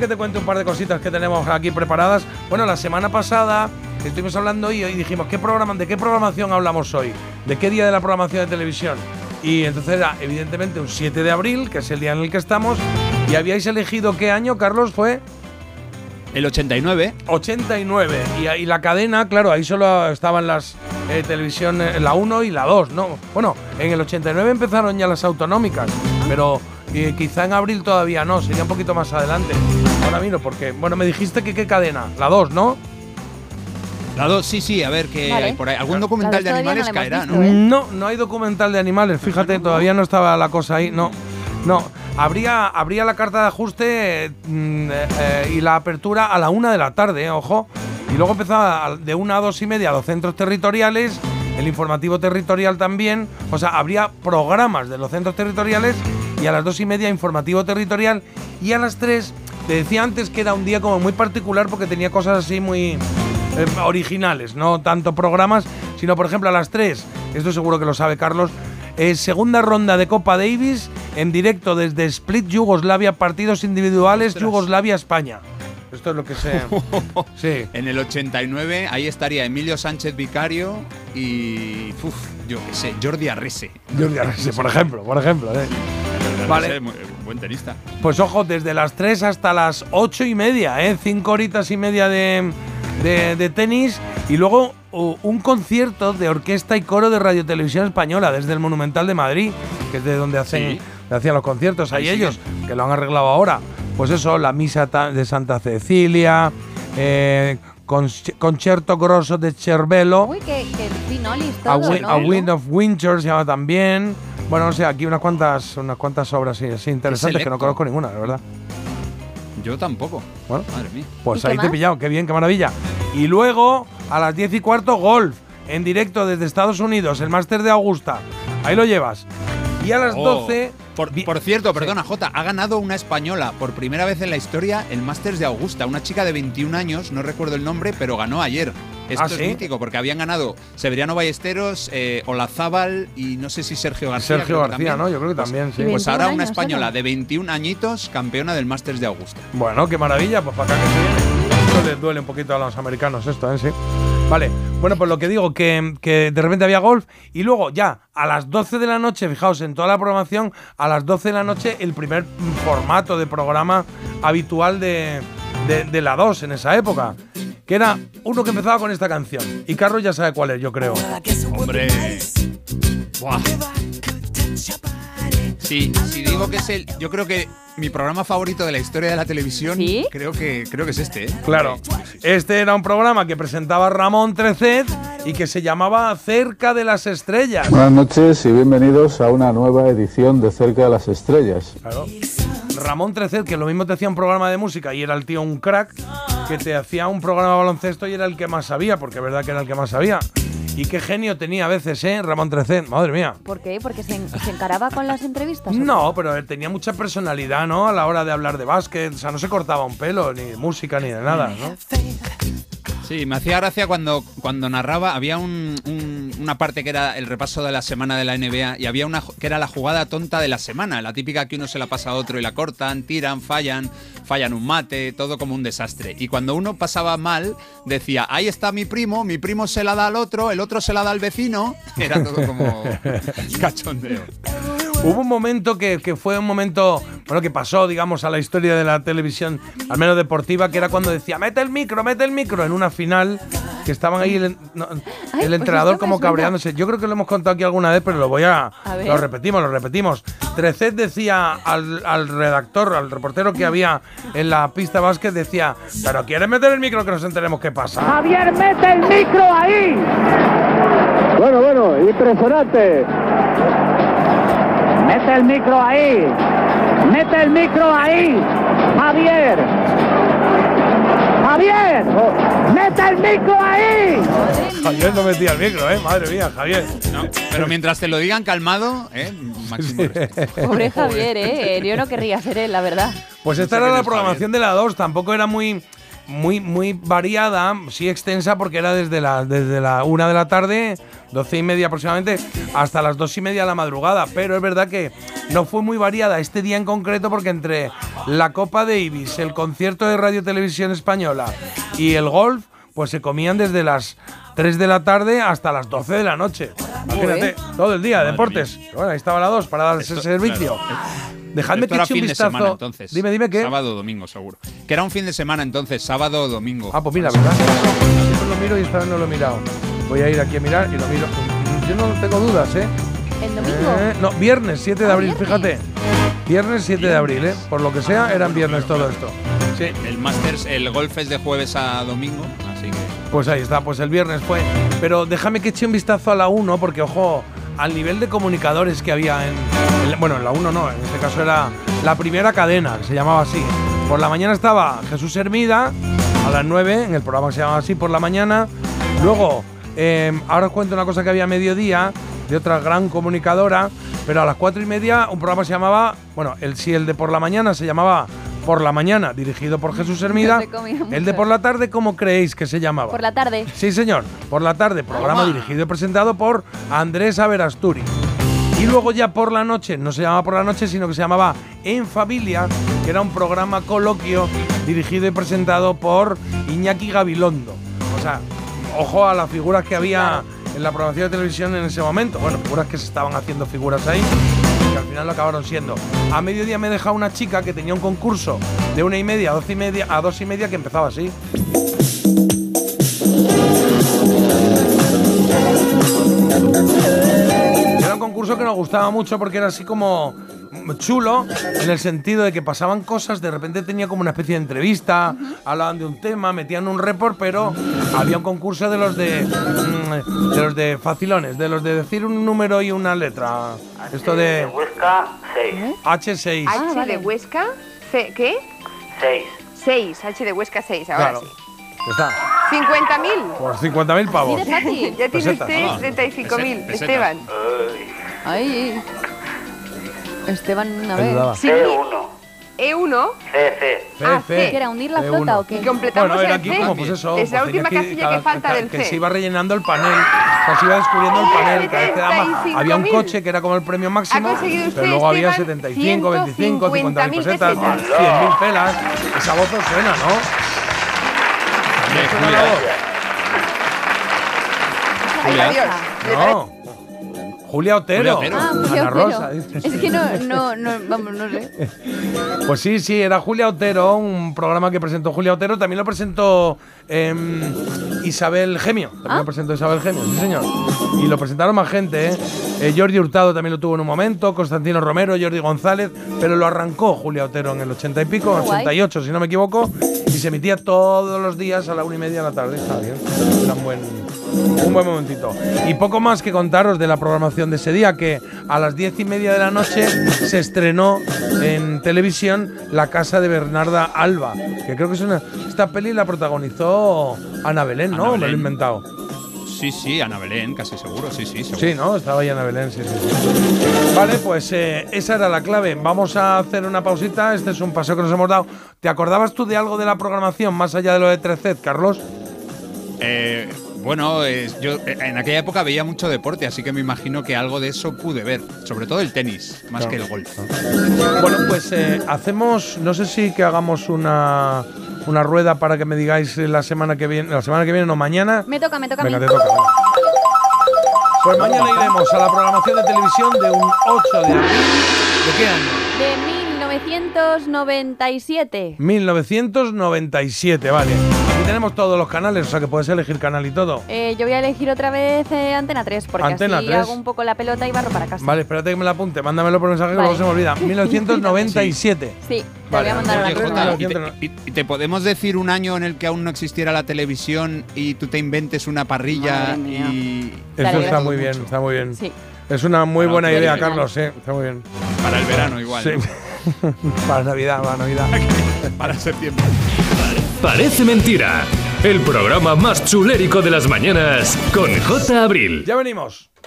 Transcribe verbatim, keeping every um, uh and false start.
que te cuente un par de cositas que tenemos aquí preparadas? Bueno, la semana pasada estuvimos hablando y hoy dijimos, ¿qué programa, ¿de qué programación hablamos hoy? ¿De qué día de la programación de televisión? Y entonces era evidentemente un siete de abril, que es el día en el que estamos. ¿Y habíais elegido qué año, Carlos? Fue el ochenta y nueve. ochenta y nueve. Y, y la cadena, claro, ahí solo estaban las eh, televisión, eh, la uno y la dos, ¿no? Bueno, en el ochenta y nueve empezaron ya las autonómicas, pero eh, quizá en abril todavía no, sería un poquito más adelante. Ahora miro, porque, bueno, me dijiste que qué cadena, la dos, ¿no? La dos, sí, sí, a ver, que vale. Hay por ahí algún documental de animales no caerá, visto, ¿no? ¿eh? No, no hay documental de animales, fíjate, todavía no estaba la cosa ahí, no, no. Habría, habría la carta de ajuste eh, eh, y la apertura a la una de la tarde, eh, ojo. Y luego empezaba de una a dos y media los centros territoriales, el informativo territorial también. O sea, habría programas de los centros territoriales y a las dos y media informativo territorial. Y a las tres, te decía antes que era un día como muy particular porque tenía cosas así muy eh, originales. No tanto programas, sino por ejemplo a las tres, esto seguro que lo sabe Carlos, Eh, segunda ronda de Copa Davis en directo desde Split, Yugoslavia, partidos individuales, Ostras. Yugoslavia-España. Esto es lo que sé. Sí. En el ochenta y nueve ahí estaría Emilio Sánchez Vicario y, uf, yo qué sé, Jordi Arrese. Jordi Arrese, por ejemplo, por ejemplo. ¿eh? Vale. Buen tenista. Pues ojo, desde las tres hasta las ocho y media, ¿eh? Cinco horitas y media de, de, de tenis y luego un concierto de orquesta y coro de Radio Televisión Española desde el Monumental de Madrid, que es de donde hacen, sí. hacían los conciertos. Ahí ellos, sigue. Que lo han arreglado ahora. Pues eso, la misa de Santa Cecilia, eh, con, concierto grosso de Cervello. Uy, que, que finolis todo, a, ¿no? A Wind of Winter se llama también. Bueno, no sé, aquí unas cuantas, unas cuantas obras sí, sí, interesantes que no conozco ninguna, la verdad. Yo tampoco. Bueno, madre mía. Pues ahí te he pillado, qué bien, qué maravilla. Y luego, a las diez y cuarto, golf, en directo desde Estados Unidos, el Máster de Augusta. Ahí lo llevas. Y a las oh, doce… Por, por cierto, perdona, sí. Jota, ha ganado una española por primera vez en la historia el Máster de Augusta. Una chica de veintiún años, no recuerdo el nombre, pero ganó ayer. Esto ¿Ah, es sí? mítico, porque habían ganado Severiano Ballesteros, eh, Olazábal y no sé si Sergio García. Sergio García, ¿no? Yo creo que pues, también, sí. Pues ahora una años, española ¿no? de veintiún añitos, campeona del Máster de Augusta. Bueno, qué maravilla, pues para acá que se viene. Esto les duele un poquito a los americanos esto, ¿eh? Sí. Vale, bueno, pues lo que digo, que, que de repente había golf y luego ya a las doce de la noche, fijaos, en toda la programación, a las doce de la noche el primer formato de programa habitual de, de, de la dos en esa época, que era uno que empezaba con esta canción. Y Carlos ya sabe cuál es, yo creo. Hombre. Buah. Sí, si digo que es el… Yo creo que mi programa favorito de la historia de la televisión, ¿Sí? creo que creo que es este, ¿eh? Claro. Este era un programa que presentaba Ramón Trecet y que se llamaba Cerca de las Estrellas. Buenas noches y bienvenidos a una nueva edición de Cerca de las Estrellas. Claro. Ramón Trecet, que lo mismo te hacía un programa de música y era el tío un crack, que te hacía un programa de baloncesto y era el que más sabía, porque es verdad que era el que más sabía. Y qué genio tenía a veces, ¿eh? Ramón Trecet, madre mía. ¿Por qué? ¿Porque se, en, se encaraba con las entrevistas? No, pero él tenía mucha personalidad, ¿no? A la hora de hablar de básquet, o sea, no se cortaba un pelo, ni de música, ni de nada, ¿no? Sí, me hacía gracia cuando, cuando narraba, había un, un, una parte que era el repaso de la semana de la N B A y había una que era la jugada tonta de la semana, la típica que uno se la pasa a otro y la cortan, tiran, fallan, fallan un mate, todo como un desastre. Y cuando uno pasaba mal, decía, ahí está mi primo, mi primo se la da al otro, el otro se la da al vecino, era todo como cachondeo. Hubo un momento que, que fue un momento, bueno, que pasó, digamos, a la historia de la televisión, al menos deportiva, que era cuando decía, mete el micro, mete el micro, en una final, que estaban ahí el, no, Ay, el entrenador pues como cabreándose. Yo creo que lo hemos contado aquí alguna vez, pero lo voy a… a ver. Lo repetimos, lo repetimos. Trecet decía al, al redactor, al reportero que había en la pista básquet, decía, pero ¿quieres meter el micro que nos enteremos qué pasa? ¡Javier, mete el micro ahí! Bueno, bueno, impresionante. Mete el micro ahí. Mete el micro ahí. Javier. Javier. Mete el micro ahí. Javier no metía el micro, ¿eh? Madre mía, Javier. No, pero mientras te lo digan calmado, ¿eh? Máximo respeto. Pobre Javier, ¿eh? Yo no querría ser él, la verdad. Pues esta era la programación de la dos, tampoco era muy… muy, muy variada, sí extensa, porque era desde la, desde la una de la tarde, doce y media aproximadamente, hasta las dos y media de la madrugada. Pero es verdad que no fue muy variada este día en concreto, porque entre la Copa Davis, el concierto de Radio Televisión Española y el golf, pues se comían desde las tres de la tarde hasta las doce de la noche. Imagínate, todo el día, Madre deportes. mía. Bueno, ahí estaba la dos para dar ese Esto, servicio. claro. Dejadme Esto que era eche un fin de vistazo. semana, entonces. Dime, dime qué. Sábado o domingo, seguro. Que era un fin de semana, entonces, sábado o domingo. Ah, pues mira, ¿verdad? Siempre lo miro y esta vez no lo he mirado. Voy a ir aquí a mirar y lo miro. Yo no tengo dudas, ¿eh? ¿El domingo? Eh, no, viernes siete de Ah, abril, viernes. fíjate. Viernes siete de abril, ¿eh? Por lo que sea, eran viernes todo esto. Sí. El Masters, el golf es de jueves a domingo, así que… Pues ahí está, pues el viernes fue. Pero déjame que eche un vistazo a la uno, porque ojo, al nivel de comunicadores que había en… en- bueno, en la uno no, en este caso era la primera cadena, que se llamaba así. Por la mañana estaba Jesús Hermida, a las nueve, en el programa que se llamaba así, por la mañana. Luego, eh, ahora os cuento una cosa que había a mediodía, de otra gran comunicadora, pero a las cuatro y media un programa se llamaba… Bueno, el sí, el de por la mañana se llamaba Por la Mañana, dirigido por Jesús Hermida. Se comía mucho. El de por la tarde, ¿cómo creéis que se llamaba? Por la tarde. Sí, señor. Por la tarde, programa dirigido y presentado por Andrés Averasturi. Y luego ya por la noche, no se llamaba por la noche, sino que se llamaba En Familia, que era un programa coloquio dirigido y presentado por Iñaki Gabilondo. O sea, ojo a las figuras que había en la programación de televisión en ese momento. Bueno, figuras que se estaban haciendo figuras ahí, que al final lo acabaron siendo. A mediodía me dejaba una chica que tenía un concurso de una y media a doce y media, a dos y media, que empezaba así. Era un concurso que nos gustaba mucho porque era así como chulo, en el sentido de que pasaban cosas, de repente tenía como una especie de entrevista, hablaban de un tema, metían un report, pero había un concurso de los de mm, de los de facilones, de los de decir un número y una letra. Esto de Huesca, seis. H seis. Ah, H vale. de Huesca, C, ¿qué? seis. seis, H de Huesca seis, ahora Claro. sí. Ya está. cincuenta mil. Por cincuenta mil pavos. Así de fácil. Ya tiene Pesetas. usted Ah, treinta y cinco mil, pesetas. Esteban. Ay. Esteban, a Me ver. ayudaba. Sí, C uno. E uno. C, C. C, Ah, C. ¿qué era? ¿Unir la C flota uno. o qué? Y completamos Bueno, era el aquí C. como pues eso. Es la pues última tenía casilla cada- que falta cada- del Que se C. iba rellenando el panel. O sea, se iba descubriendo el panel. Cada vez que daba más. setenta y cinco Había un mil. coche que era como el premio máximo. Ha conseguido usted, Pero luego había Esteban, setenta y cinco, veinticinco, cincuenta mil ciento cincuenta mil pesetas, cien mil pelas. Esa voz os suena, ¿no? Hombre, ¿Suena Julia, la voz? Julia. Adiós. ¿Le parece? No. Julia Otero. Julia Otero. Ah, Julio Ana Otero. Rosa, dices. Es que no, no, no, vamos, no sé. Pues sí, sí, era Julia Otero, un programa que presentó Julia Otero. También lo presentó em, Isabel Gemio. También Ah. lo presentó Isabel Gemio, sí, señor. Y lo presentaron más gente, ¿eh? Eh, Jordi Hurtado también lo tuvo en un momento, Constantino Romero, Jordi González, pero lo arrancó Julia Otero en el ochenta y pico, Qué guay. ochenta y ocho, si no me equivoco, y se emitía todos los días a la una y media de la tarde. Está bien, era un buen, un buen momentito. Y poco más que contaros de la programación de ese día, que a las diez y media de la noche se estrenó en televisión La Casa de Bernarda Alba, que creo que es una… Esta peli la protagonizó Ana Belén, ¿no? Ana Me lo he Belén. inventado. Sí, sí, Ana Belén, casi seguro, sí, sí, seguro. Sí, ¿no? Estaba ahí Ana Belén, sí, sí, sí. Vale, pues eh, esa era la clave. Vamos a hacer una pausita. Este es un paseo que nos hemos dado. ¿Te acordabas tú de algo de la programación más allá de lo de Trecet, Carlos? Eh, bueno, eh, yo eh, en aquella época veía mucho deporte, así que me imagino que algo de eso pude ver. Sobre todo el tenis, más Claro. que el golf. Bueno, pues eh, hacemos, no sé si que hagamos una, una rueda para que me digáis la semana que viene, la semana que viene o mañana. Me toca, me toca Venga, a mí. te toca. venga. Pues mañana iremos a la programación de televisión de un ocho de abril. ¿De qué año? De mil novecientos noventa y siete. mil novecientos noventa y siete, vale. Aquí tenemos todos los canales, o sea que puedes elegir canal y todo. Eh, yo voy a elegir otra vez eh, Antena tres, porque Antena así tres. hago un poco la pelota y barro para casa. Vale, espérate que me la apunte. Mándamelo por mensaje que Vale. luego se me olvida. mil novecientos noventa y siete. Sí, te Vale, voy a mandar Oye, una Antena cosa. tres, Jota, ¿vale? ¿y te, y- y te podemos decir un año en el que aún no existiera la televisión y tú te inventes una parrilla Madre mía. y… Eso Dale, está gracias. muy bien, está muy bien. Sí. Es una muy Para buena otro idea, día. Carlos, eh. Está muy bien. Para el verano igual, Sí. ¿no? Para Navidad, para Navidad. Para septiembre. Parece mentira. El programa más chulérico de las mañanas con J. Abril. Ya venimos.